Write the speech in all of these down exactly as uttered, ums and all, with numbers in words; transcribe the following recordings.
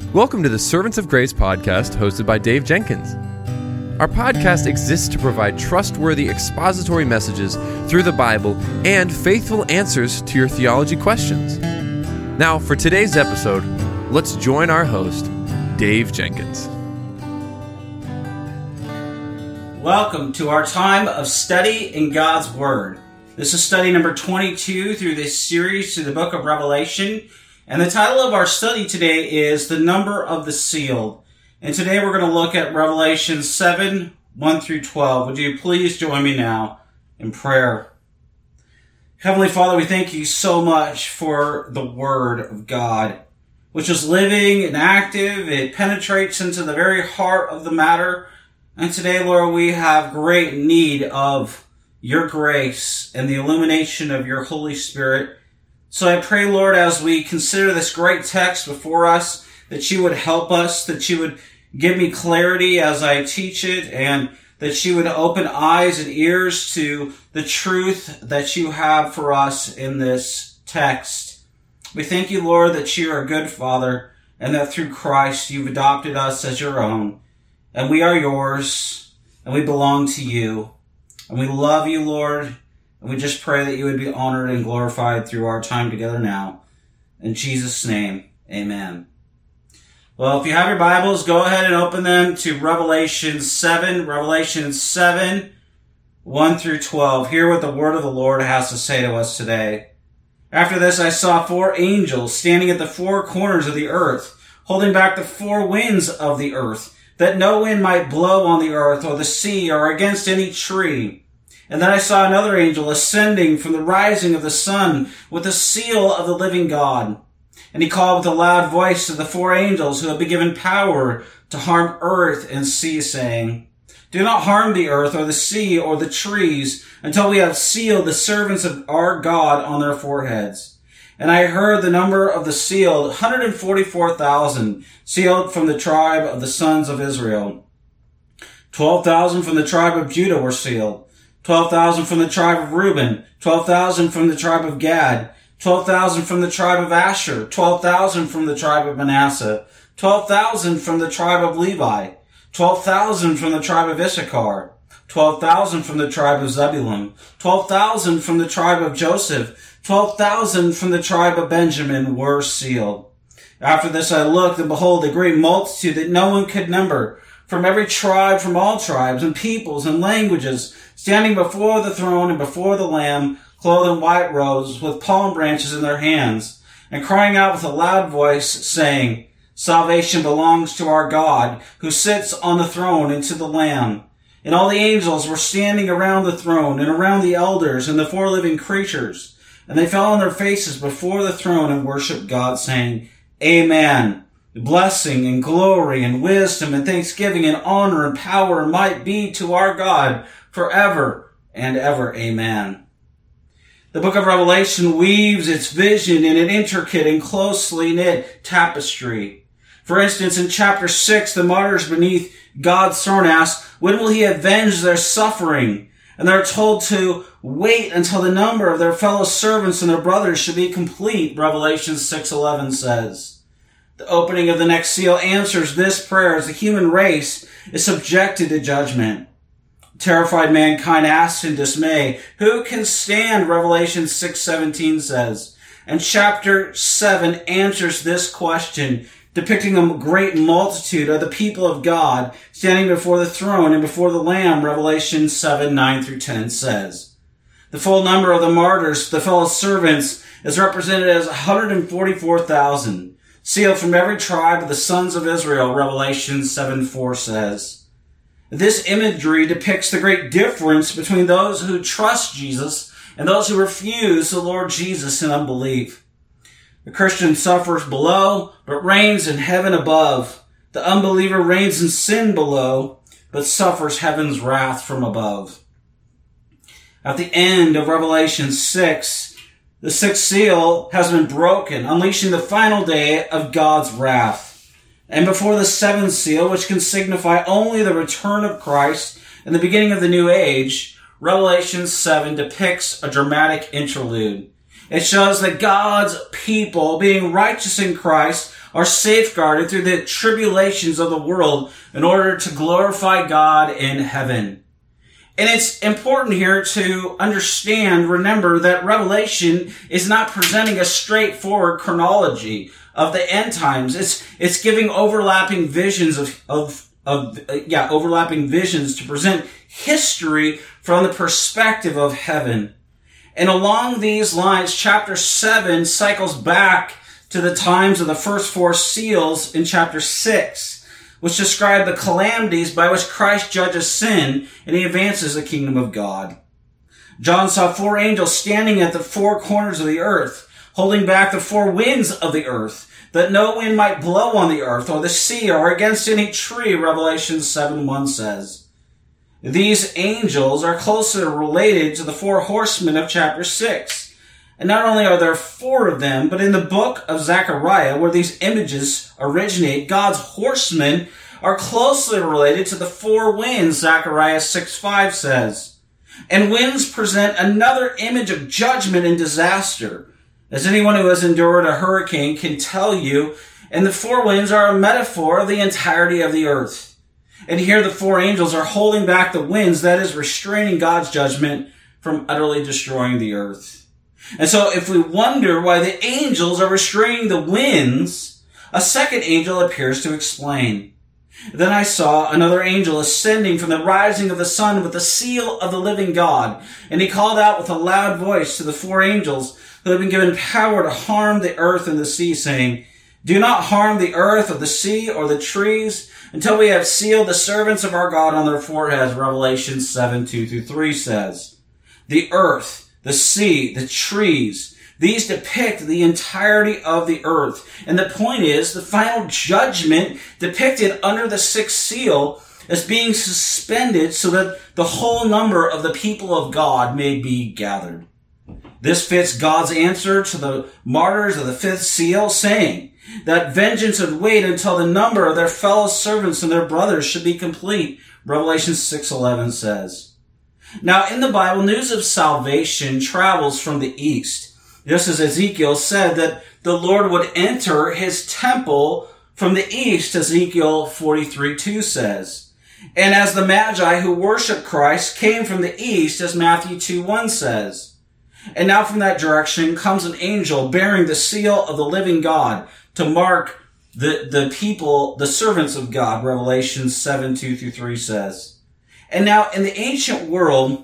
Welcome to the Servants of Grace podcast hosted by Dave Jenkins. Our podcast exists to provide trustworthy expository messages through the Bible and faithful answers to your theology questions. Now, for today's episode, let's join our host, Dave Jenkins. Welcome to our time of study in God's Word. This is study number twenty-two through this series through the book of Revelation. And the title of our study today is The Number of the Sealed. And today we're going to look at Revelation seven, one through twelve. Would you please join me now in prayer? Heavenly Father, we thank you so much for the Word of God, which is living and active. It penetrates into the very heart of the matter. And today, Lord, we have great need of your grace and the illumination of your Holy Spirit. So I pray, Lord, as we consider this great text before us, that you would help us, that you would give me clarity as I teach it, and that you would open eyes and ears to the truth that you have for us in this text. We thank you, Lord, that you are a good Father, and that through Christ you've adopted us as your own, and we are yours, and we belong to you, and we love you, Lord. And we just pray that you would be honored and glorified through our time together now. In Jesus' name, amen. Well, if you have your Bibles, go ahead and open them to Revelation seven. Revelation seven, one through twelve. Hear what the word of the Lord has to say to us today. After this, I saw four angels standing at the four corners of the earth, holding back the four winds of the earth, that no wind might blow on the earth or the sea or against any tree. And then I saw another angel ascending from the rising of the sun with the seal of the living God. And he called with a loud voice to the four angels who had been given power to harm earth and sea, saying, Do not harm the earth or the sea or the trees until we have sealed the servants of our God on their foreheads. And I heard the number of the sealed, one hundred forty-four thousand, sealed from the tribe of the sons of Israel. twelve thousand from the tribe of Judah were sealed. twelve thousand from the tribe of Reuben, twelve thousand from the tribe of Gad, twelve thousand from the tribe of Asher, twelve thousand from the tribe of Manasseh, twelve thousand from the tribe of Levi, twelve thousand from the tribe of Issachar, twelve thousand from the tribe of Zebulun, twelve thousand from the tribe of Joseph, twelve thousand from the tribe of Benjamin were sealed. After this I looked, and behold, a great multitude that no one could number, from every tribe, from all tribes and peoples and languages, standing before the throne and before the Lamb, clothed in white robes, with palm branches in their hands, and crying out with a loud voice, saying, Salvation belongs to our God, who sits on the throne, and to the Lamb. And all the angels were standing around the throne, and around the elders, and the four living creatures. And they fell on their faces before the throne, and worshipped God, saying, Amen. Blessing and glory and wisdom and thanksgiving and honor and power and might be to our God forever and ever. Amen. The book of Revelation weaves its vision in an intricate and closely knit tapestry. For instance, in chapter six, the martyrs beneath God's throne ask, when will he avenge their suffering? And they're told to wait until the number of their fellow servants and their brothers should be complete, Revelation six eleven says. The opening of the next seal answers this prayer as the human race is subjected to judgment. Terrified mankind asks in dismay, who can stand? Revelation six seventeen says. And chapter seven answers this question, depicting a great multitude of the people of God standing before the throne and before the Lamb, Revelation seven nine through ten says. The full number of the martyrs, the fellow servants, is represented as one hundred forty-four thousand. Sealed from every tribe of the sons of Israel, Revelation seven four says. This imagery depicts the great difference between those who trust Jesus and those who refuse the Lord Jesus in unbelief. The Christian suffers below, but reigns in heaven above. The unbeliever reigns in sin below, but suffers heaven's wrath from above. At the end of Revelation six, the sixth seal has been broken, unleashing the final day of God's wrath. And before the seventh seal, which can signify only the return of Christ and the beginning of the new age, Revelation seven depicts a dramatic interlude. It shows that God's people, being righteous in Christ, are safeguarded through the tribulations of the world in order to glorify God in heaven. And it's important here to understand, remember, that Revelation is not presenting a straightforward chronology of the end times. It's, it's giving overlapping visions of, of, of, uh, yeah, overlapping visions to present history from the perspective of heaven. And along these lines, chapter seven cycles back to the times of the first four seals in chapter six, which describe the calamities by which Christ judges sin and he advances the kingdom of God. John saw four angels standing at the four corners of the earth, holding back the four winds of the earth, that no wind might blow on the earth or the sea or against any tree, Revelation seven one says. These angels are closely related to the four horsemen of chapter six. And not only are there four of them, but in the book of Zechariah, where these images originate, God's horsemen are closely related to the four winds, Zechariah six five says. And winds present another image of judgment and disaster, as anyone who has endured a hurricane can tell you, and the four winds are a metaphor of the entirety of the earth. And here the four angels are holding back the winds, that is, restraining God's judgment from utterly destroying the earth. And so if we wonder why the angels are restraining the winds, a second angel appears to explain. Then I saw another angel ascending from the rising of the sun with the seal of the living God. And he called out with a loud voice to the four angels who had been given power to harm the earth and the sea, saying, Do not harm the earth or the sea or the trees until we have sealed the servants of our God on their foreheads, Revelation seven two through three says. The earth, the sea, the trees, these depict the entirety of the earth. And the point is, the final judgment depicted under the sixth seal is being suspended so that the whole number of the people of God may be gathered. This fits God's answer to the martyrs of the fifth seal, saying that vengeance would wait until the number of their fellow servants and their brothers should be complete, Revelation six eleven says. Now, in the Bible, news of salvation travels from the east, just as Ezekiel said that the Lord would enter his temple from the east, Ezekiel forty-three two says. And as the Magi who worship Christ came from the east, as Matthew two one says. And now from that direction comes an angel bearing the seal of the living God to mark the, the people, the servants of God, Revelation seven two through three says. And now, in the ancient world,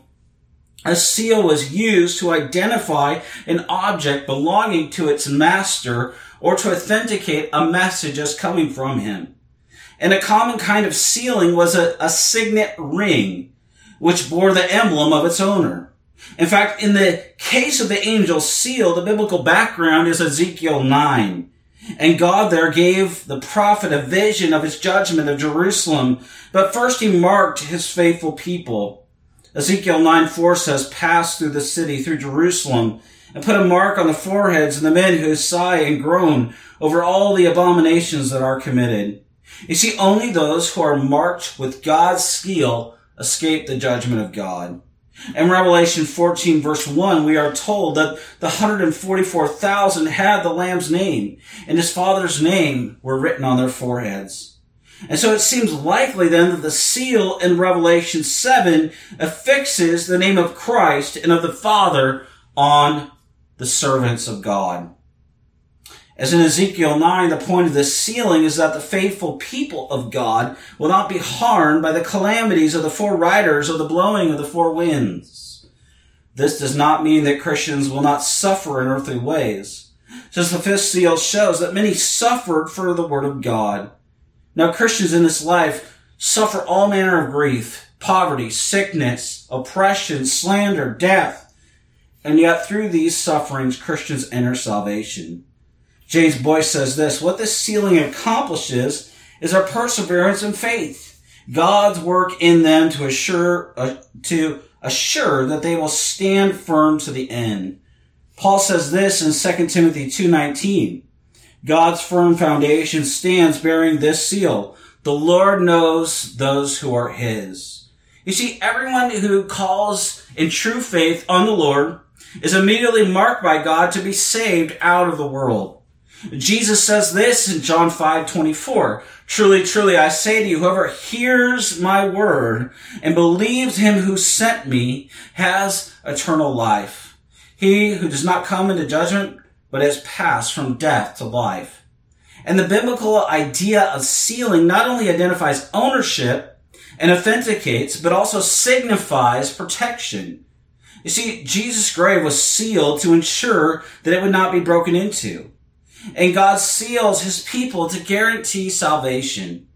a seal was used to identify an object belonging to its master or to authenticate a message as coming from him. And a common kind of sealing was a, a signet ring, which bore the emblem of its owner. In fact, in the case of the angel's seal, the biblical background is Ezekiel nine. And God there gave the prophet a vision of his judgment of Jerusalem. But first he marked his faithful people. Ezekiel nine four says, Pass through the city, through Jerusalem, and put a mark on the foreheads of the men who sigh and groan over all the abominations that are committed. You see, only those who are marked with God's seal escape the judgment of God. In Revelation fourteen verse one, we are told that the one hundred forty-four thousand had the Lamb's name, and his Father's name were written on their foreheads. And so it seems likely then that the seal in Revelation seven affixes the name of Christ and of the Father on the servants of God. As in Ezekiel nine, the point of this sealing is that the faithful people of God will not be harmed by the calamities of the four riders or the blowing of the four winds. This does not mean that Christians will not suffer in earthly ways, since the fifth seal shows that many suffered for the word of God. Now, Christians in this life suffer all manner of grief, poverty, sickness, oppression, slander, death, and yet through these sufferings, Christians enter salvation. James Boyce says this, what this sealing accomplishes is our perseverance and faith, God's work in them to assure, uh, to assure that they will stand firm to the end. Paul says this in Second Timothy two nineteen, God's firm foundation stands bearing this seal, the Lord knows those who are his. You see, everyone who calls in true faith on the Lord is immediately marked by God to be saved out of the world. Jesus says this in John five twenty-four. Truly, truly, I say to you, whoever hears my word and believes him who sent me has eternal life. He who does not come into judgment, but has passed from death to life. And the biblical idea of sealing not only identifies ownership and authenticates, but also signifies protection. You see, Jesus' grave was sealed to ensure that it would not be broken into. And God seals his people to guarantee salvation.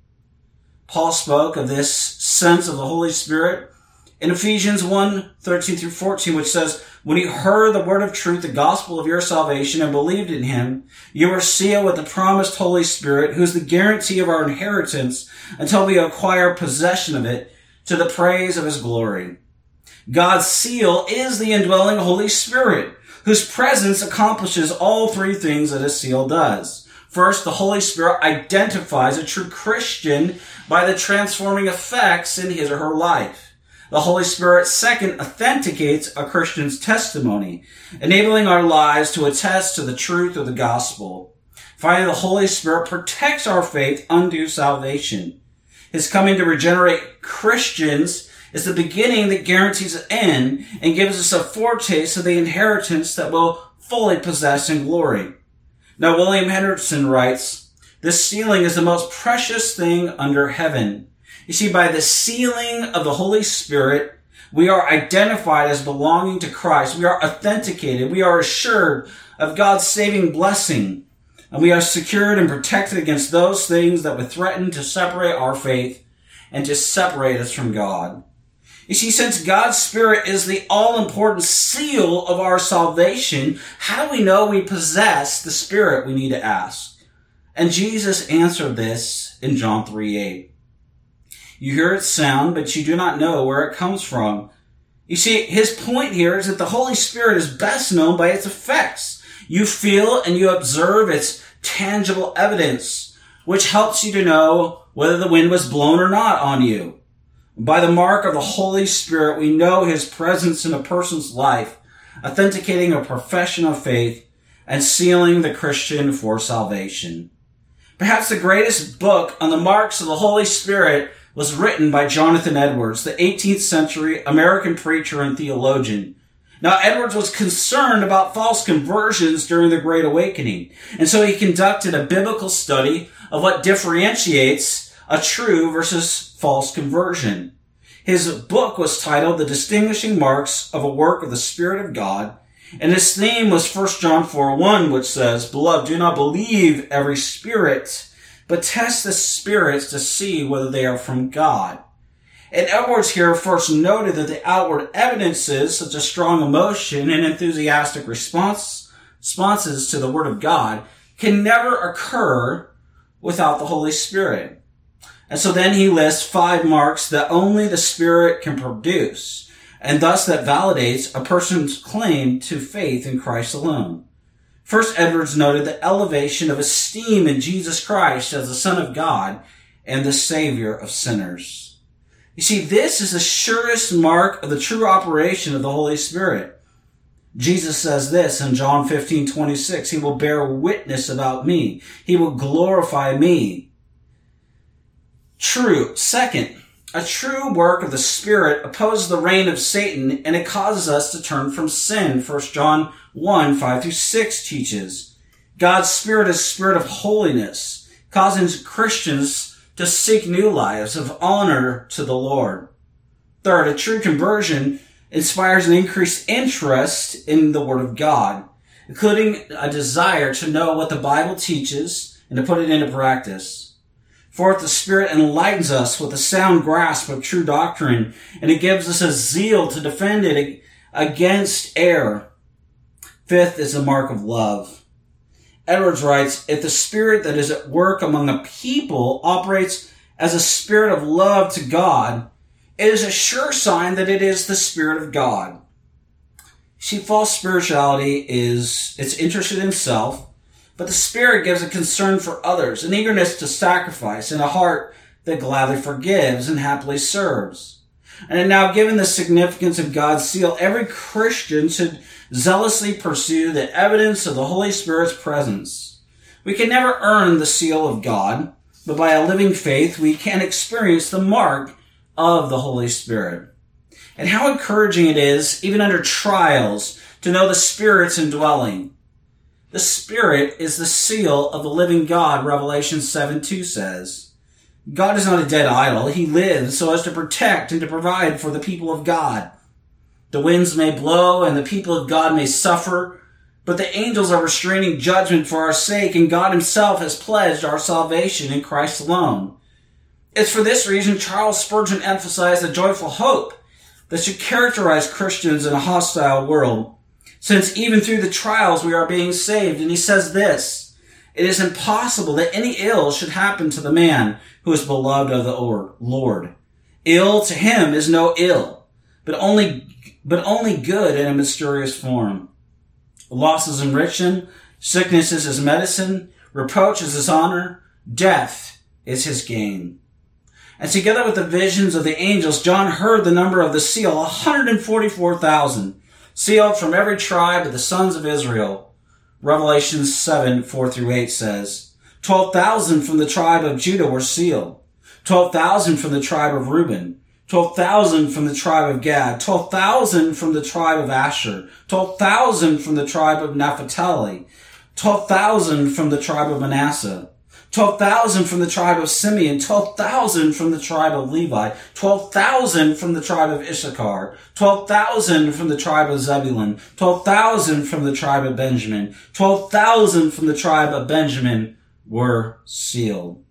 Paul spoke of this sense of the Holy Spirit in Ephesians one, thirteen through fourteen, which says, when you heard the word of truth, the gospel of your salvation, and believed in him, you were sealed with the promised Holy Spirit, who is the guarantee of our inheritance until we acquire possession of it to the praise of his glory. God's seal is the indwelling Holy Spirit, whose presence accomplishes all three things that a seal does. First, the Holy Spirit identifies a true Christian by the transforming effects in his or her life. The Holy Spirit, second, authenticates a Christian's testimony, enabling our lives to attest to the truth of the gospel. Finally, the Holy Spirit protects our faith unto salvation. His coming to regenerate Christians is the beginning that guarantees an end and gives us a foretaste of the inheritance that we'll fully possess in glory. Now, William Henderson writes, this sealing is the most precious thing under heaven. You see, by the sealing of the Holy Spirit, we are identified as belonging to Christ. We are authenticated. We are assured of God's saving blessing. And we are secured and protected against those things that would threaten to separate our faith and to separate us from God. You see, since God's Spirit is the all-important seal of our salvation, how do we know we possess the Spirit, we need to ask? And Jesus answered this in John three eight. You hear its sound, but you do not know where it comes from. You see, his point here is that the Holy Spirit is best known by its effects. You feel and you observe its tangible evidence, which helps you to know whether the wind was blown or not on you. By the mark of the Holy Spirit, we know his presence in a person's life, authenticating a profession of faith and sealing the Christian for salvation. Perhaps the greatest book on the marks of the Holy Spirit was written by Jonathan Edwards, the eighteenth century American preacher and theologian. Now, Edwards was concerned about false conversions during the Great Awakening, and so he conducted a biblical study of what differentiates a true versus false conversion. His book was titled The Distinguishing Marks of a Work of the Spirit of God, and his theme was First John four one, which says, Beloved, do not believe every spirit, but test the spirits to see whether they are from God. And Edwards here first noted that the outward evidences, such as strong emotion and enthusiastic response, responses to the Word of God, can never occur without the Holy Spirit. And so then he lists five marks that only the Spirit can produce, and thus that validates a person's claim to faith in Christ alone. First, Edwards noted the elevation of esteem in Jesus Christ as the Son of God and the Savior of sinners. You see, this is the surest mark of the true operation of the Holy Spirit. Jesus says this in John fifteen twenty-six, He will bear witness about me. He will glorify me. True. Second, a true work of the Spirit opposes the reign of Satan, and it causes us to turn from sin. First John one, five through six teaches. God's Spirit is a spirit of holiness, causing Christians to seek new lives of honor to the Lord. Third, a true conversion inspires an increased interest in the Word of God, including a desire to know what the Bible teaches and to put it into practice. Fourth, the Spirit enlightens us with a sound grasp of true doctrine, and it gives us a zeal to defend it against error. Fifth is the mark of love. Edwards writes, if the Spirit that is at work among a people operates as a spirit of love to God, it is a sure sign that it is the Spirit of God. See, false spirituality is, it's interested in self, but the Spirit gives a concern for others, an eagerness to sacrifice, and a heart that gladly forgives and happily serves. And now, given the significance of God's seal, every Christian should zealously pursue the evidence of the Holy Spirit's presence. We can never earn the seal of God, but by a living faith, we can experience the mark of the Holy Spirit. And how encouraging it is, even under trials, to know the Spirit's indwelling. The Spirit is the seal of the living God, Revelation seven two says. God is not a dead idol. He lives so as to protect and to provide for the people of God. The winds may blow and the people of God may suffer, but the angels are restraining judgment for our sake, and God himself has pledged our salvation in Christ alone. It's for this reason Charles Spurgeon emphasized the joyful hope that should characterize Christians in a hostile world, since even through the trials we are being saved. And he says this, "It is impossible that any ill should happen to the man who is beloved of the Lord. Ill to him is no ill, but only, but only good in a mysterious form. Loss is enriching, sickness is his medicine, reproach is his honor, death is his gain." And together with the visions of the angels, John heard the number of the seal, one hundred forty-four thousand, sealed from every tribe of the sons of Israel. Revelation seven, four through eight says, twelve thousand from the tribe of Judah were sealed, twelve thousand from the tribe of Reuben, twelve thousand from the tribe of Gad, twelve thousand from the tribe of Asher, twelve thousand from the tribe of Naphtali, twelve thousand from the tribe of Manasseh, twelve thousand from the tribe of Simeon, twelve thousand from the tribe of Levi, twelve thousand from the tribe of Issachar, twelve thousand from the tribe of Zebulun, twelve thousand from the tribe of Benjamin, twelve thousand from the tribe of Benjamin were sealed.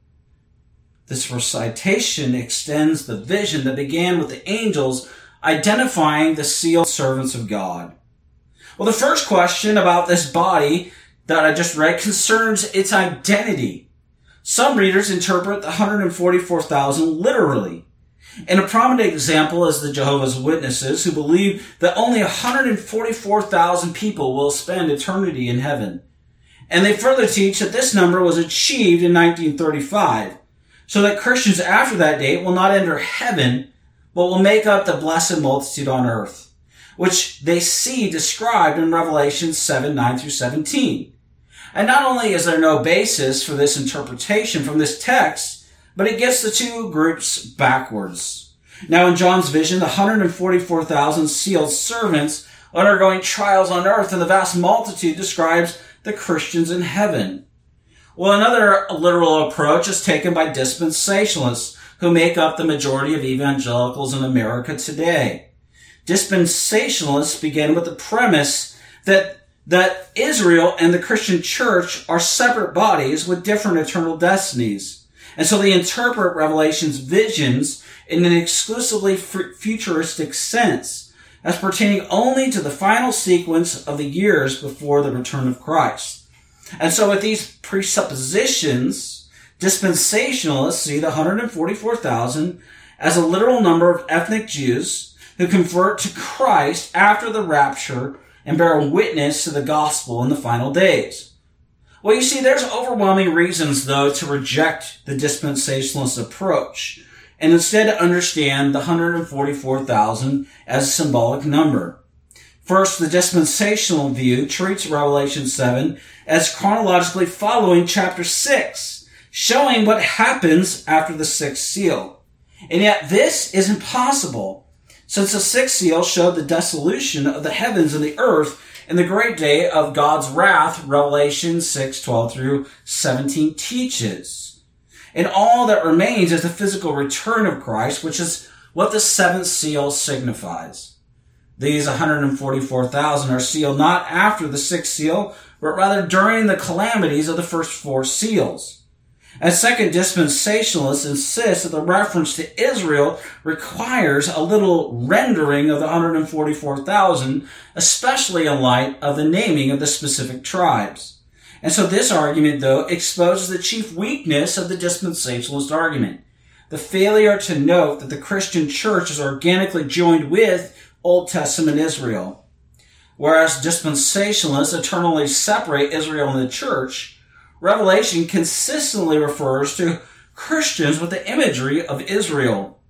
This recitation extends the vision that began with the angels identifying the sealed servants of God. Well, the first question about this body that I just read concerns its identity. Some readers interpret the one hundred forty-four thousand literally. And a prominent example is the Jehovah's Witnesses, who believe that only one hundred forty-four thousand people will spend eternity in heaven. And they further teach that this number was achieved in nineteen thirty-five, so that Christians after that date will not enter heaven, but will make up the blessed multitude on earth, which they see described in Revelation seven, nine through seventeen. And not only is there no basis for this interpretation from this text, but it gets the two groups backwards. Now in John's vision, the one hundred forty-four thousand sealed servants undergoing trials on earth, and the vast multitude describes the Christians in heaven. Well, another literal approach is taken by dispensationalists, who make up the majority of evangelicals in America today. Dispensationalists begin with the premise that that Israel and the Christian church are separate bodies with different eternal destinies. And so they interpret Revelation's visions in an exclusively futuristic sense, as pertaining only to the final sequence of the years before the return of Christ. And so with these presuppositions, dispensationalists see the one hundred forty-four thousand as a literal number of ethnic Jews who convert to Christ after the rapture and bear witness to the gospel in the final days. Well, you see, there's overwhelming reasons, though, to reject the dispensationalist approach, and instead understand the one hundred forty-four thousand as a symbolic number. First, the dispensational view treats Revelation seven as chronologically following chapter six, showing what happens after the sixth seal. And yet this is impossible, since the sixth seal showed the dissolution of the heavens and the earth in the great day of God's wrath, Revelation six, twelve through seventeen teaches. And all that remains is the physical return of Christ, which is what the seventh seal signifies. These one hundred forty-four thousand are sealed not after the sixth seal, but rather during the calamities of the first four seals. And second, dispensationalists insist that the reference to Israel requires a little rendering of the one hundred forty-four thousand, especially in light of the naming of the specific tribes. And so this argument, though, exposes the chief weakness of the dispensationalist argument, the failure to note that the Christian church is organically joined with Old Testament Israel. Whereas dispensationalists eternally separate Israel and the church, Revelation consistently refers to Christians with the imagery of Israel.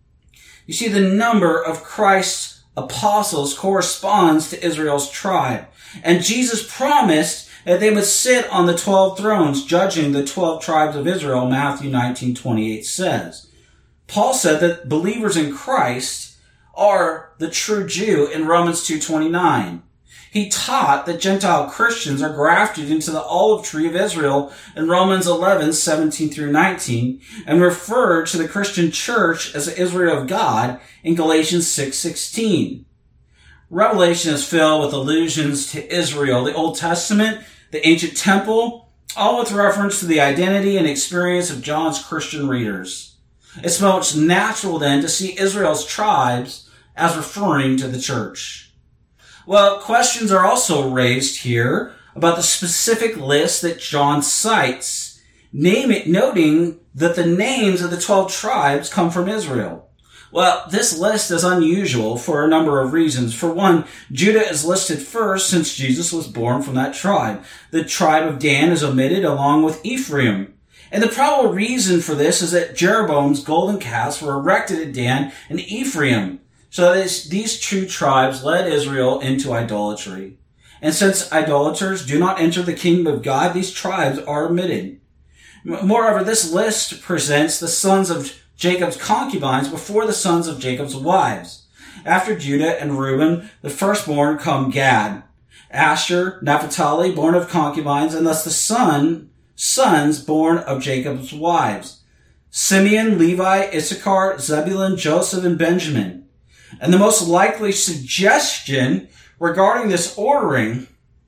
You see, the number of Christ's apostles corresponds to Israel's tribe, and Jesus promised that they would sit on the twelve thrones judging the twelve tribes of Israel, Matthew nineteen twenty-eight says. Paul said that believers in Christ are the true Jew in Romans two twenty-nine. He taught that Gentile Christians are grafted into the olive tree of Israel in Romans eleven seventeen through nineteen, and referred to the Christian church as the Israel of God in Galatians six sixteen. Revelation is filled with allusions to Israel, the Old Testament, the ancient temple, all with reference to the identity and experience of John's Christian readers. It's most natural then to see Israel's tribes as referring to the church. Well, questions are also raised here about the specific list that John cites, name it, noting that the names of the twelve tribes come from Israel. Well, this list is unusual for a number of reasons. For one, Judah is listed first since Jesus was born from that tribe. The tribe of Dan is omitted along with Ephraim. And the probable reason for this is that Jeroboam's golden calves were erected at Dan and Ephraim. So this, these two tribes led Israel into idolatry. And since idolaters do not enter the kingdom of God, these tribes are omitted. Moreover, this list presents the sons of Jacob's concubines before the sons of Jacob's wives. After Judah and Reuben, the firstborn come Gad, Asher, Naphtali, born of concubines, and thus the son, sons born of Jacob's wives. Simeon, Levi, Issachar, Zebulun, Joseph, and Benjamin. And the most likely suggestion regarding this ordering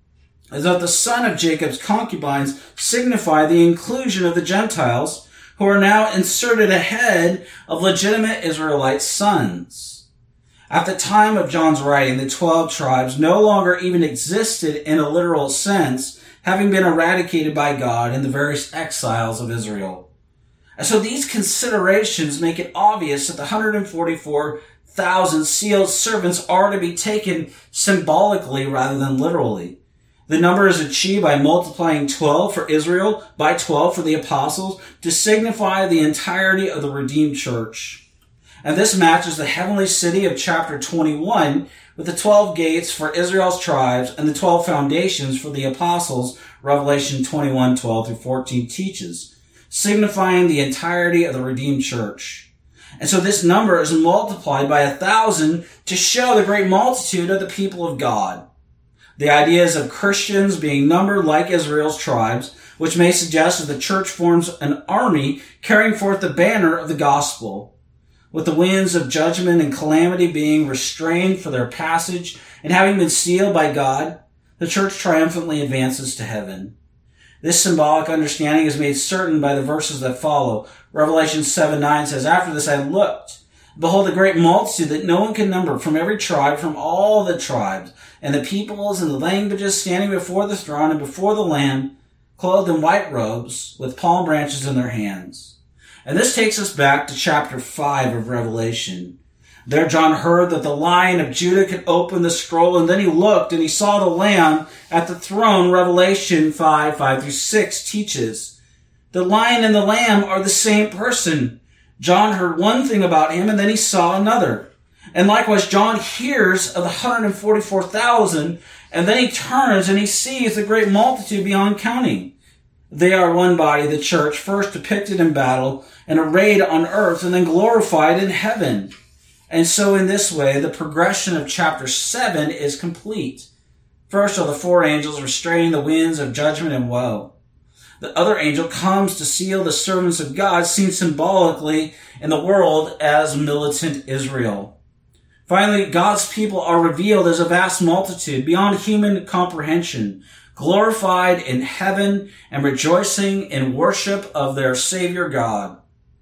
is that the son of Jacob's concubines signify the inclusion of the Gentiles, who are now inserted ahead of legitimate Israelite sons. At the time of John's writing, the twelve tribes no longer even existed in a literal sense, having been eradicated by God in the various exiles of Israel. And so these considerations make it obvious that the one hundred forty-four thousand sealed servants are to be taken symbolically rather than literally. The number is achieved by multiplying twelve for Israel by twelve for the apostles to signify the entirety of the redeemed church. And this matches the heavenly city of chapter twenty-one with the twelve gates for Israel's tribes and the twelve foundations for the apostles, Revelation twenty-one twelve through fourteen teaches, signifying the entirety of the redeemed church. And so this number is multiplied by a thousand to show the great multitude of the people of God. The ideas of Christians being numbered like Israel's tribes, which may suggest that the church forms an army carrying forth the banner of the gospel. With the winds of judgment and calamity being restrained for their passage and having been sealed by God, the church triumphantly advances to heaven. This symbolic understanding is made certain by the verses that follow. Revelation seven nine says, "After this I looked, behold, a great multitude that no one can number, from every tribe, from all the tribes, and the peoples and the languages, standing before the throne and before the Lamb, clothed in white robes, with palm branches in their hands." And this takes us back to chapter five of Revelation. There John heard that the Lion of Judah could open the scroll, and then he looked and he saw the Lamb at the throne. Revelation five five through six teaches. The Lion and the Lamb are the same person. John heard one thing about him, and then he saw another. And likewise, John hears of the one hundred forty-four thousand, and then he turns and he sees the great multitude beyond counting. They are one body, the church, first depicted in battle and arrayed on earth, and then glorified in heaven. And so in this way, the progression of chapter seven is complete. First are the four angels restraining the winds of judgment and woe. The other angel comes to seal the servants of God, seen symbolically in the world as militant Israel. Finally, God's people are revealed as a vast multitude beyond human comprehension, glorified in heaven and rejoicing in worship of their Savior God.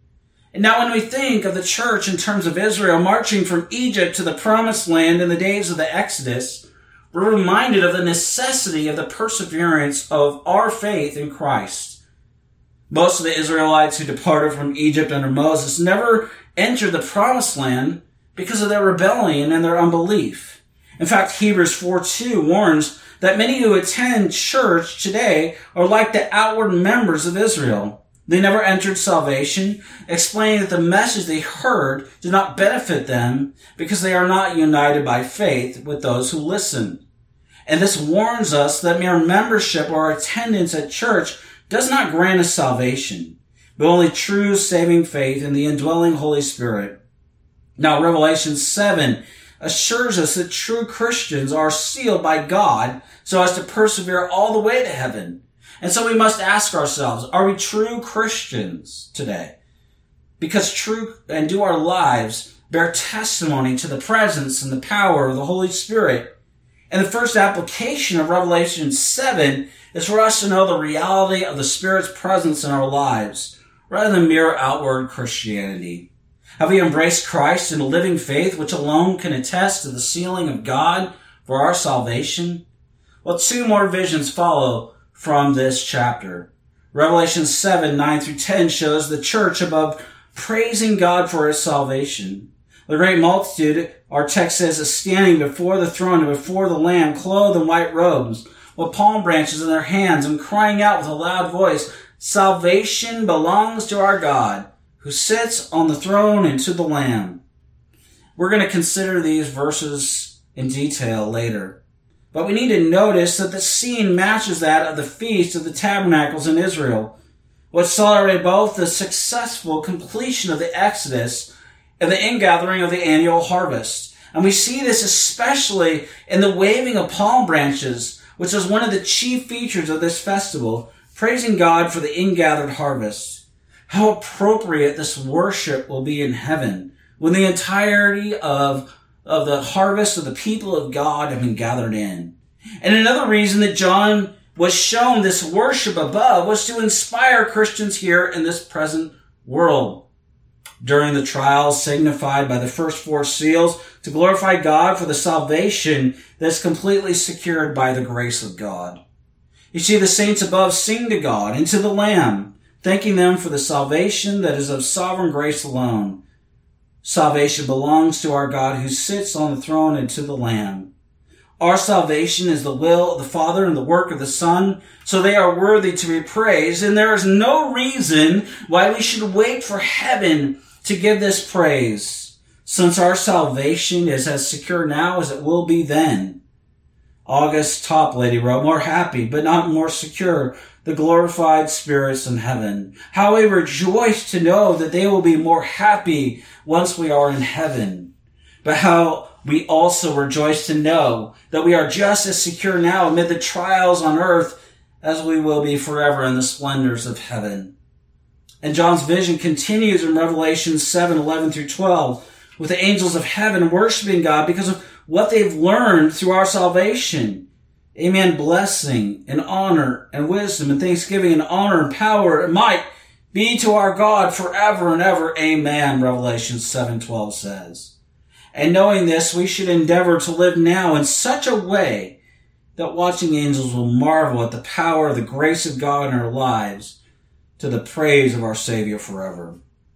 And now when we think of the church in terms of Israel marching from Egypt to the promised land in the days of the Exodus, we're reminded of the necessity of the perseverance of our faith in Christ. Most of the Israelites who departed from Egypt under Moses never entered the promised land because of their rebellion and their unbelief. In fact, Hebrews four two warns that many who attend church today are like the outward members of Israel. They never entered salvation, explaining that the message they heard did not benefit them because they are not united by faith with those who listen. And this warns us that mere membership or attendance at church does not grant us salvation, but only true saving faith in the indwelling Holy Spirit. Now, Revelation seven assures us that true Christians are sealed by God so as to persevere all the way to heaven. And so we must ask ourselves, are we true Christians today? Because true, and do our lives bear testimony to the presence and the power of the Holy Spirit? And the first application of Revelation seven is for us to know the reality of the Spirit's presence in our lives, rather than mere outward Christianity. Have we embraced Christ in a living faith which alone can attest to the sealing of God for our salvation? Well, two more visions follow from this chapter. Revelation seven, nine through ten shows the church above praising God for his salvation. The great multitude, our text says, is standing before the throne and before the Lamb, clothed in white robes, with palm branches in their hands, and crying out with a loud voice, "Salvation belongs to our God, who sits on the throne, and to the Lamb." We're going to consider these verses in detail later. But we need to notice that the scene matches that of the Feast of the Tabernacles in Israel, which celebrated both the successful completion of the Exodus and the ingathering of the annual harvest. And we see this especially in the waving of palm branches, which is one of the chief features of this festival, praising God for the ingathered harvest. How appropriate this worship will be in heaven when the entirety of, of the harvest of the people of God have been gathered in. And another reason that John was shown this worship above was to inspire Christians here in this present world. During the trials signified by the first four seals, to glorify God for the salvation that's completely secured by the grace of God. You see, the saints above sing to God and to the Lamb, thanking them for the salvation that is of sovereign grace alone. Salvation belongs to our God who sits on the throne and to the Lamb. Our salvation is the will of the Father and the work of the Son, so they are worthy to be praised, and there is no reason why we should wait for heaven to give this praise, since our salvation is as secure now as it will be then. August Toplady wrote, "More happy, but not more secure, the glorified spirits in heaven. How we rejoice to know that they will be more happy once we are in heaven. But how we also rejoice to know that we are just as secure now amid the trials on earth as we will be forever in the splendors of heaven." And John's vision continues in Revelation seven, eleven through twelve, with the angels of heaven worshiping God because of what they've learned through our salvation. Amen. Blessing and honor and wisdom and thanksgiving and honor and power and might be to our God forever and ever. Amen. Revelation seven, twelve says. And knowing this, we should endeavor to live now in such a way that watching angels will marvel at the power of the grace of God in our lives, to the praise of our Savior forever.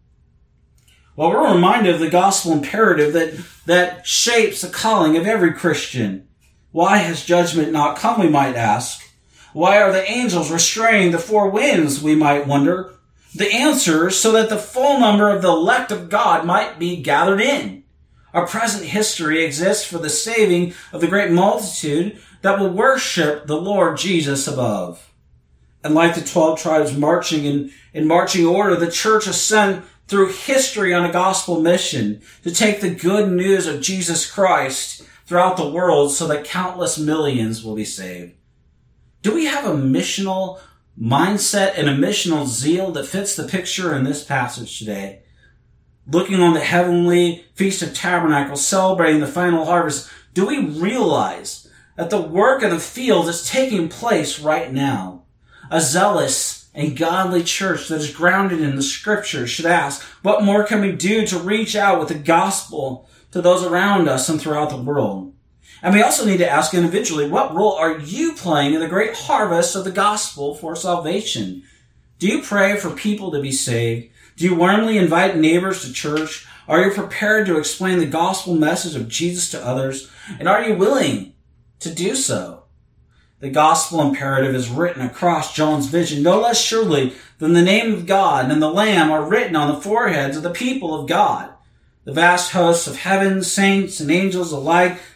Well, we're reminded of the gospel imperative that, that shapes the calling of every Christian. Why has judgment not come, we might ask? Why are the angels restraining the four winds, we might wonder? The answer is so that the full number of the elect of God might be gathered in. Our present history exists for the saving of the great multitude that will worship the Lord Jesus above. And like the twelve tribes marching in, in marching order, the church is sent through history on a gospel mission to take the good news of Jesus Christ throughout the world so that countless millions will be saved. Do we have a missional mindset and a missional zeal that fits the picture in this passage today? Looking on the heavenly Feast of Tabernacles, celebrating the final harvest, do we realize that the work of the field is taking place right now? A zealous and godly church that is grounded in the Scriptures should ask, what more can we do to reach out with the gospel to those around us and throughout the world? And we also need to ask individually, what role are you playing in the great harvest of the gospel for salvation? Do you pray for people to be saved? Do you warmly invite neighbors to church? Are you prepared to explain the gospel message of Jesus to others? And are you willing to do so? The gospel imperative is written across John's vision, no less surely than the name of God and the Lamb are written on the foreheads of the people of God. The vast hosts of heaven, saints and angels alike,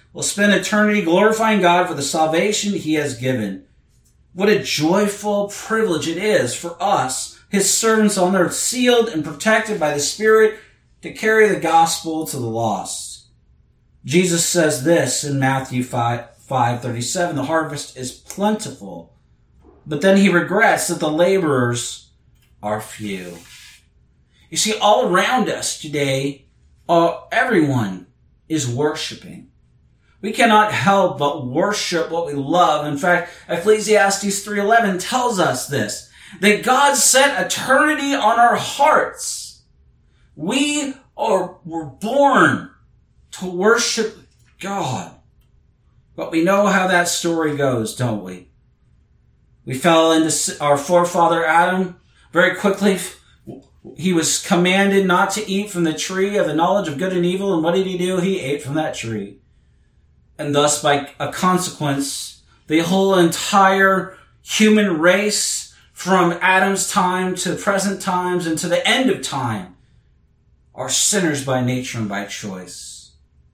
will spend eternity glorifying God for the salvation he has given. What a joyful privilege it is for us, his servants on earth, sealed and protected by the Spirit to carry the gospel to the lost. Jesus says this in Matthew five thirty-seven, the harvest is plentiful, but then he regrets that the laborers are few. You see, all around us today, uh, everyone is worshiping. We cannot help but worship what we love. In fact, Ecclesiastes three eleven tells us this, that God set eternity on our hearts. We are, were born to worship God. But we know how that story goes, don't we? We fell into our forefather Adam very quickly. He was commanded not to eat from the tree of the knowledge of good and evil. And what did he do? He ate from that tree. And thus, by a consequence, the whole entire human race from Adam's time to present times and to the end of time are sinners by nature and by choice.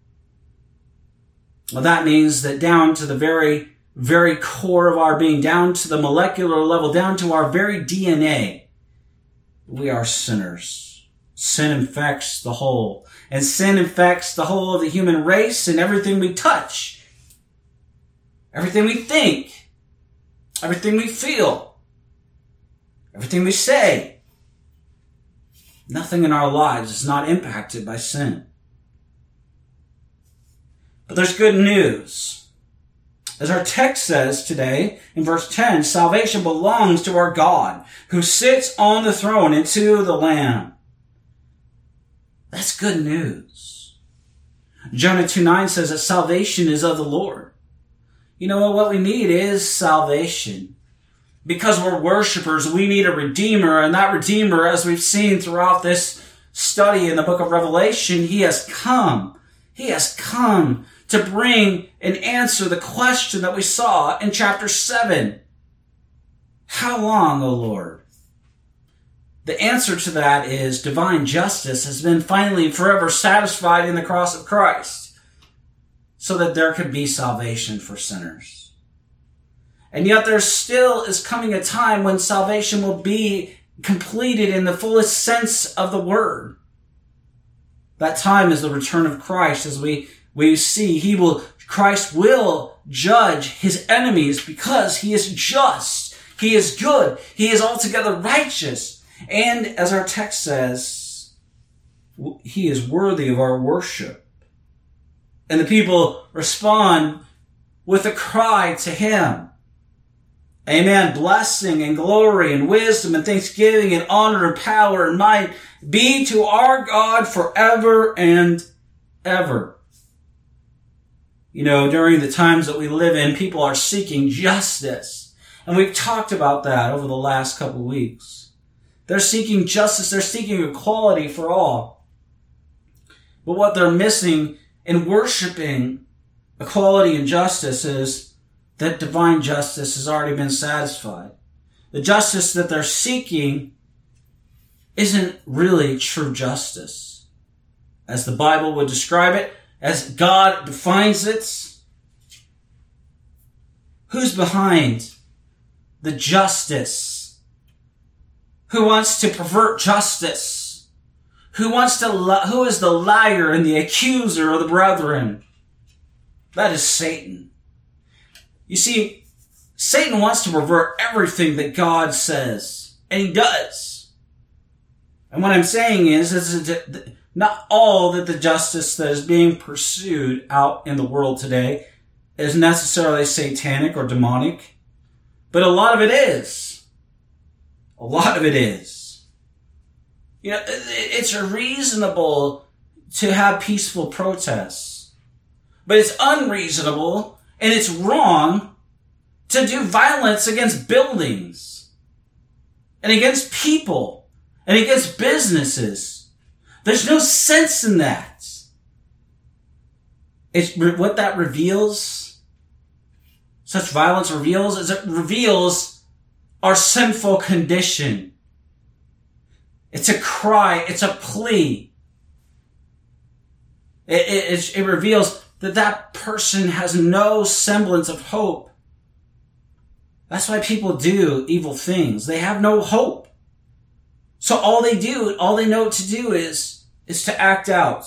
Well, that means that down to the very, very core of our being, down to the molecular level, down to our very D N A, we are sinners. Sin infects the whole. And sin infects the whole of the human race and everything we touch. Everything we think. Everything we feel. Everything we say. Nothing in our lives is not impacted by sin. But there's good news. As our text says today, in verse ten, salvation belongs to our God, who sits on the throne and to the Lamb. That's good news. Jonah two nine says that salvation is of the Lord. You know what? What we need is salvation. Because we're worshipers, we need a Redeemer, and that Redeemer, as we've seen throughout this study in the book of Revelation, he has come. He has come to bring and answer the question that we saw in chapter seven. How long, O Lord? The answer to that is divine justice has been finally and forever satisfied in the cross of Christ, so that there could be salvation for sinners. And yet there still is coming a time when salvation will be completed in the fullest sense of the word. That time is the return of Christ. As we, we see, he will, Christ will judge his enemies because he is just. He is good. He is altogether righteous. And as our text says, he is worthy of our worship. And the people respond with a cry to him. Amen. Blessing and glory and wisdom and thanksgiving and honor and power and might be to our God forever and ever. You know, during the times that we live in, people are seeking justice. And we've talked about that over the last couple of weeks. They're seeking justice. They're seeking equality for all. But what they're missing in worshiping equality and justice is that divine justice has already been satisfied. The justice that they're seeking isn't really true justice. As the Bible would describe it, as God defines it, who's behind the justice? Who wants to pervert justice? Who wants to, li- who is the liar and the accuser of the brethren? That is Satan. You see, Satan wants to pervert everything that God says, and he does. And what I'm saying is, is that not all that the justice that is being pursued out in the world today is necessarily satanic or demonic, but a lot of it is. A lot of it is. You know, it's reasonable to have peaceful protests, but it's unreasonable and it's wrong to do violence against buildings and against people and against businesses. There's no sense in that. It's what that reveals, such violence reveals, is it reveals our sinful condition. It's a cry. It's a plea. It, it, it reveals that that person has no semblance of hope. That's why people do evil things. They have no hope. So all they do, all they know to do is, is to act out.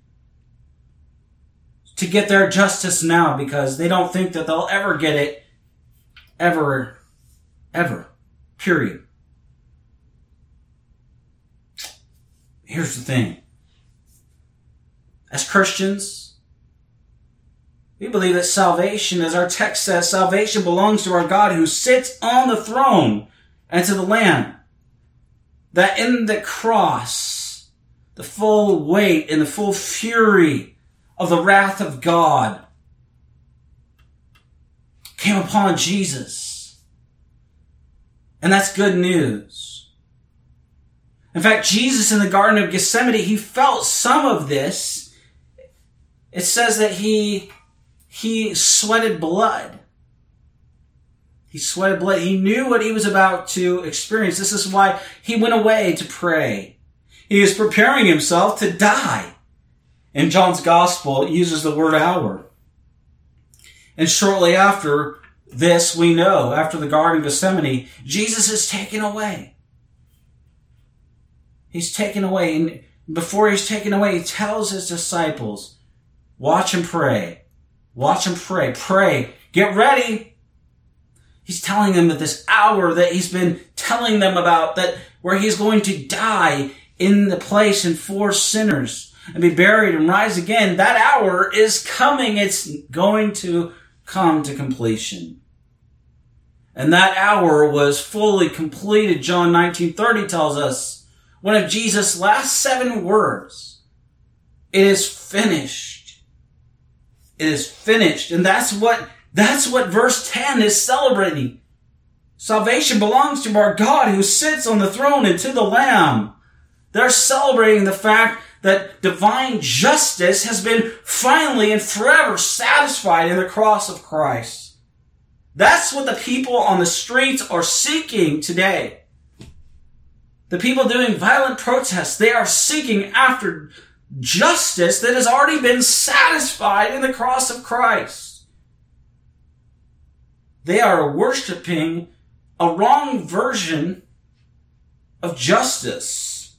To get their justice now, because they don't think that they'll ever get it. Ever. Ever. Period. Here's the thing. As Christians, we believe that salvation, as our text says, salvation belongs to our God who sits on the throne and to the Lamb. That in the cross, the full weight and the full fury of the wrath of God came upon Jesus. And that's good news. In fact, Jesus in the Garden of Gethsemane, he felt some of this. It says that he, he sweated blood. He sweated blood. He knew what he was about to experience. This is why he went away to pray. He was preparing himself to die. In John's Gospel, it uses the word hour. And shortly after this, we know, after the Garden of Gethsemane, Jesus is taken away. He's taken away. And before he's taken away, he tells his disciples, watch and pray. Watch and pray. Pray. Get ready. He's telling them that this hour that he's been telling them about, that where he's going to die in the place and for sinners and be buried and rise again, that hour is coming. It's going to come to completion. And that hour was fully completed. John nineteen thirty tells us one of Jesus' last seven words. It is finished. It is finished. And that's what That's what verse ten is celebrating. Salvation belongs to our God who sits on the throne and to the Lamb. They're celebrating the fact that divine justice has been finally and forever satisfied in the cross of Christ. That's what the people on the streets are seeking today. The people doing violent protests, they are seeking after justice that has already been satisfied in the cross of Christ. They are worshiping a wrong version of justice.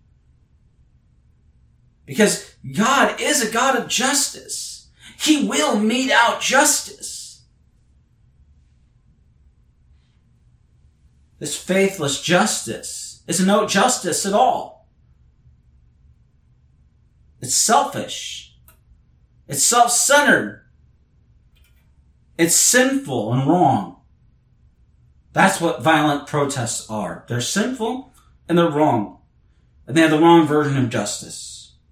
Because God is a God of justice. He will mete out justice. This faithless justice is no justice at all. It's selfish. It's self-centered. It's sinful and wrong. That's what violent protests are. They're sinful and they're wrong. And they have the wrong version of justice.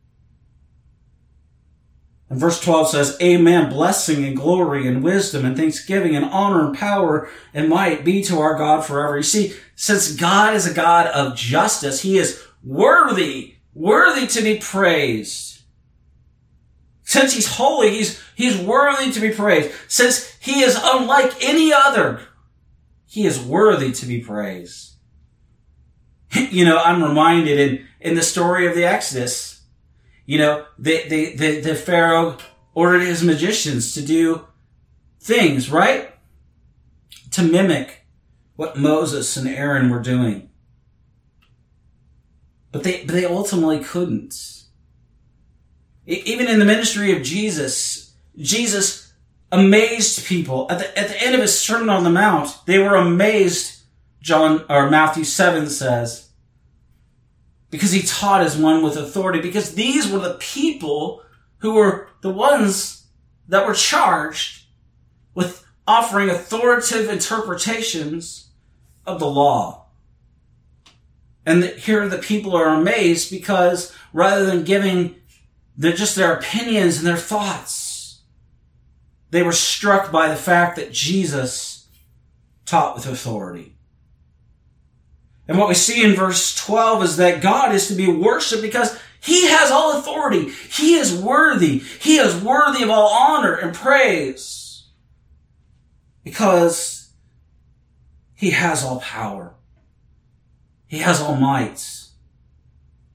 And verse twelve says, Amen, blessing and glory and wisdom and thanksgiving and honor and power and might be to our God forever. You see, since God is a God of justice, He is worthy, worthy to be praised. Since He's holy, He's, He's worthy to be praised. Since He is unlike any other, He is worthy to be praised. You know, I'm reminded in, in the story of the Exodus, you know, the, the, the, the Pharaoh ordered his magicians to do things, right? To mimic what Moses and Aaron were doing. But they, but they ultimately couldn't. Even in the ministry of Jesus, Jesus amazed people. At the, at the end of his Sermon on the Mount, they were amazed, John, or Matthew seven says, because he taught as one with authority, because these were the people who were the ones that were charged with offering authoritative interpretations of the law. And the, here the people are amazed because rather than giving the, just their opinions and their thoughts, they were struck by the fact that Jesus taught with authority. And what we see in verse twelve is that God is to be worshipped because He has all authority. He is worthy. He is worthy of all honor and praise because He has all power. He has all might.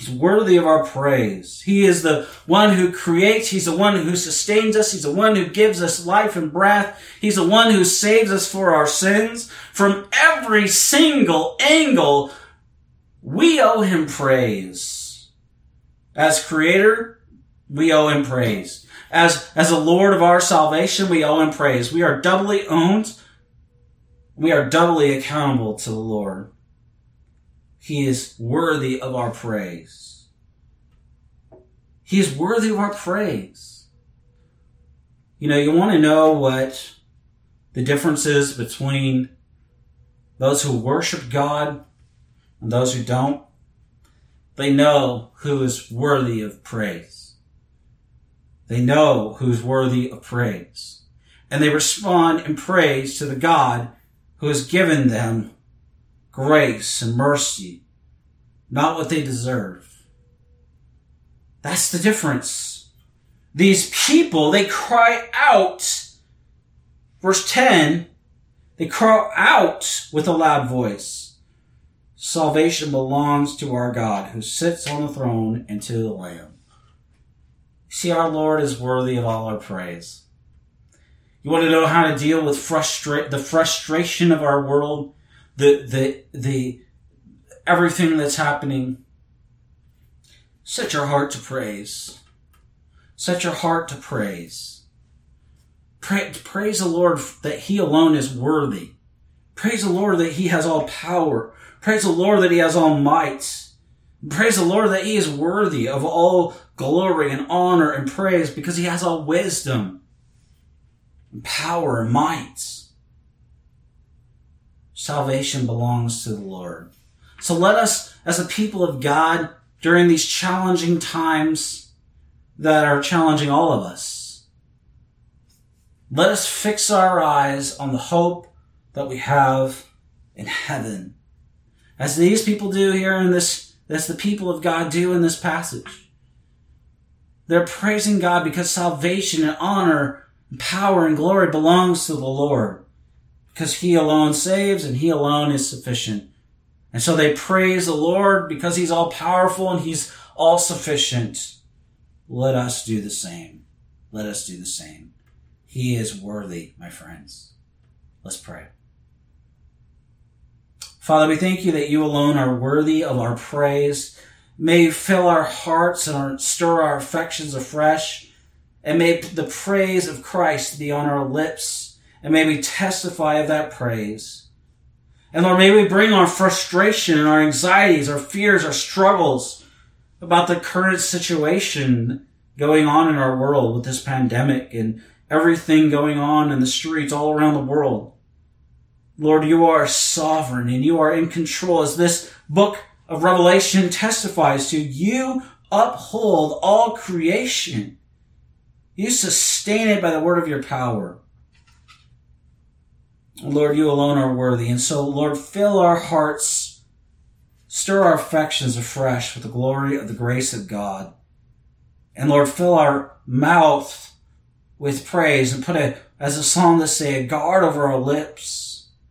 He's worthy of our praise. He is the one who creates. He's the one who sustains us. He's the one who gives us life and breath. He's the one who saves us for our sins. From every single angle, we owe him praise. As creator, we owe him praise. As, as the Lord of our salvation, we owe him praise. We are doubly owned. We are doubly accountable to the Lord. He is worthy of our praise. He is worthy of our praise. You know, you want to know what the difference is between those who worship God and those who don't? They know who is worthy of praise. They know who is worthy of praise. And they respond in praise to the God who has given them grace and mercy, not what they deserve. That's the difference. These people, they cry out. Verse ten, they cry out with a loud voice. Salvation belongs to our God who sits on the throne and to the Lamb. See, our Lord is worthy of all our praise. You want to know how to deal with frustra- the frustration of our world? The, the, the, everything that's happening. Set your heart to praise. Set your heart to praise. Pray, praise the Lord that he alone is worthy. Praise the Lord that he has all power. Praise the Lord that he has all might. Praise the Lord that he is worthy of all glory and honor and praise because he has all wisdom and power and might. Salvation belongs to the Lord. So let us, as a people of God, during these challenging times that are challenging all of us, let us fix our eyes on the hope that we have in heaven. As these people do here in this, as the people of God do in this passage. They're praising God because salvation and honor and power and glory belongs to the Lord. Because he alone saves and he alone is sufficient. And so they praise the Lord because he's all powerful and he's all sufficient. Let us do the same. Let us do the same. He is worthy, my friends. Let's pray. Father, we thank you that you alone are worthy of our praise. May you fill our hearts and our, stir our affections afresh. And may the praise of Christ be on our lips. And may we testify of that praise. And Lord, may we bring our frustration and our anxieties, our fears, our struggles about the current situation going on in our world with this pandemic and everything going on in the streets all around the world. Lord, you are sovereign and you are in control. As this book of Revelation testifies to, you uphold all creation. You sustain it by the word of your power. Lord, you alone are worthy. And so, Lord, fill our hearts, stir our affections afresh with the glory of the grace of God. And Lord, fill our mouth with praise and put a, as the psalmist say, a guard over our lips.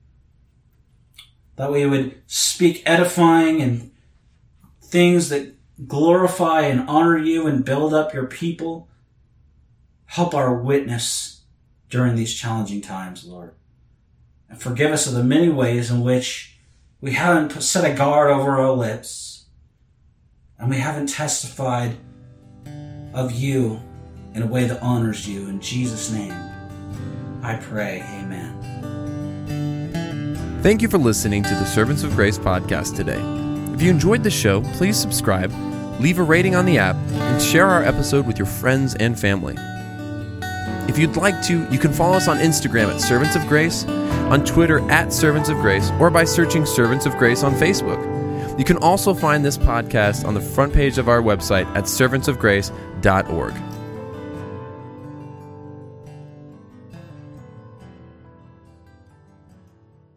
That we would speak edifying and things that glorify and honor you and build up your people. Help our witness during these challenging times, Lord. And forgive us of the many ways in which we haven't set a guard over our lips and we haven't testified of you in a way that honors you. In Jesus' name, I pray, amen. Thank you for listening to the Servants of Grace podcast today. If you enjoyed the show, please subscribe, leave a rating on the app, and share our episode with your friends and family. If you'd like to, you can follow us on Instagram at Servants of Grace, on Twitter at Servants of Grace, or by searching Servants of Grace on Facebook. You can also find this podcast on the front page of our website at servants of grace dot org.